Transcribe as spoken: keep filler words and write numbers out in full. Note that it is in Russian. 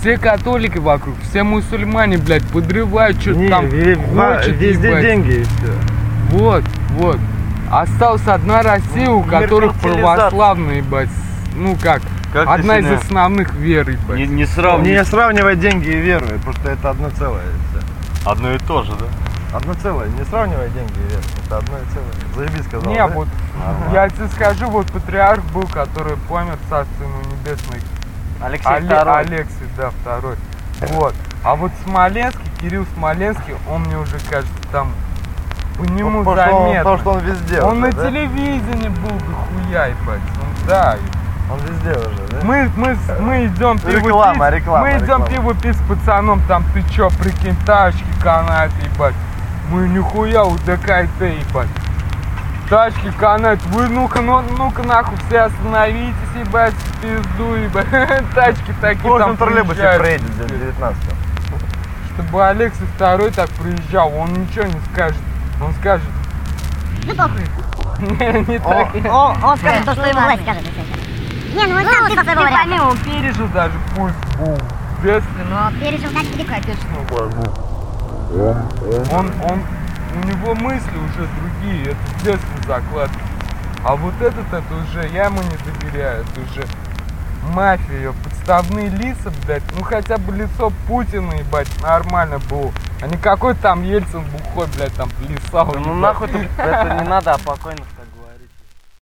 все католики вокруг, все мусульмане, блядь, подрывают, что-то там ве хочет, везде ебать. деньги и все. Вот, вот. Осталась одна Россия, у которых православные, ебать. Ну как, как одна из основных вер, ебать. Не, не, сравнивай. не сравнивай деньги и веру, потому что это одно целое. Все. Одно и то же, да? Одно целое. Не сравнивай деньги и веру. Это одно и целое. Заебись сказал, Не, да? вот, Нормально. я тебе скажу, вот патриарх был, который помер, царство ему небесное. Алексей Але, второй. Алексий, да, второй. Вот. А вот Смоленский, Кирилл Смоленский, он мне уже кажется там по нему потому, заметно. Потому что он везде. Он уже, на да? телевидении был дохуя, ебать. Он, да. Он везде уже, да? Мы, мы, мы идем пиво Реклама, пить, реклама, мы идем реклама. пиво пить с пацаном, там ты чё, прикинь, тачки канают, ебать. Мы нихуя у ДКТ, ебать. Тачки канают, вы ну-ка, ну, ну-ка нахуй все остановитесь, ебать, в пизду, ебать. Тачки такие там В троллейбусе приезжают. проедет в девятнадцатом. Чтобы Алексей второй так приезжал, он ничего не скажет. Он скажет. Ну похуй. Не, не так. Он, он скажет то, что ему власть скажет. Не, ну он сам типа своего Не, он пережил даже пульс был. Без... Но пережил как великое. Он, он, у него мысли уже другие, это в детстве закладки. А вот этот, это уже, я ему не доверяю, это уже мафия, подставные лица, блядь, ну хотя бы лицо Путина, ебать, нормально было. А не какой там Ельцин бухой, блядь, там плясал. Ну нахуй это не надо, а покойно.